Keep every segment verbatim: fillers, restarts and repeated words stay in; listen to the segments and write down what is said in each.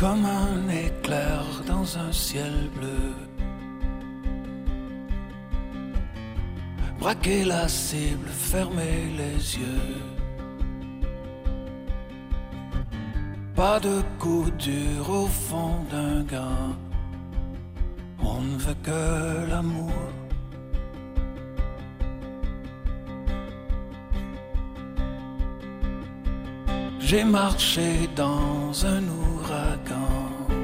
comme un éclair dans un ciel bleu. Braquer la cible, fermer les yeux. Pas de coup dur au fond d'un gant. On ne veut que l'amour. J'ai marché dans un ouragan,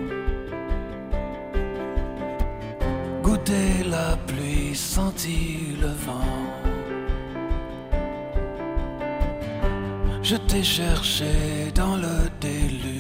goûté la pluie, senti le vent. Je t'ai cherché dans le déluge.